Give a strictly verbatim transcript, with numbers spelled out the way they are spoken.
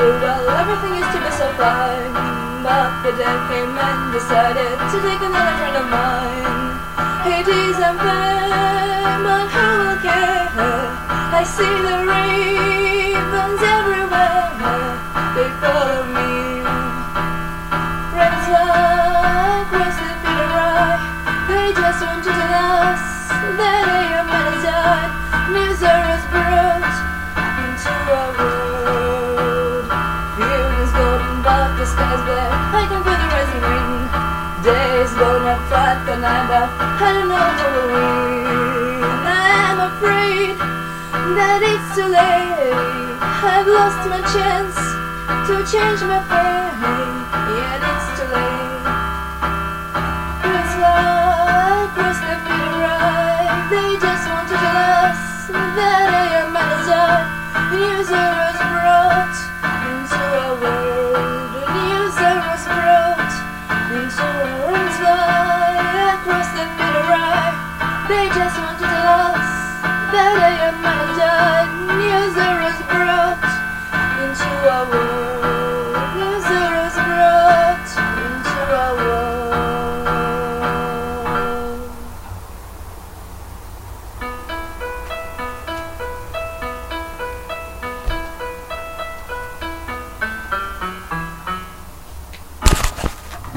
Well, everything used to be so fine, but the day came and decided to take another friend of mine. Hades and fame, but who will care? I see the ravens everywhere, they follow me. Friends like Wesley, Peter Wright, they just want to tell us that a young man has died. News is brought into our world. The evening's golden, but the sky's black. I can feel the rising wind. Days going up flat the night, but I don't know who will win. I am afraid that it's too late. I've lost my chance to change my fate. Yet it's too late. It's like Wesley, Peter Wright, they just want to tell us that a young man has died. News was brought into our world. News was brought into our world. Like Wesley, Peter Wright, they just want to tell us that a young man has died. News was brought into our world.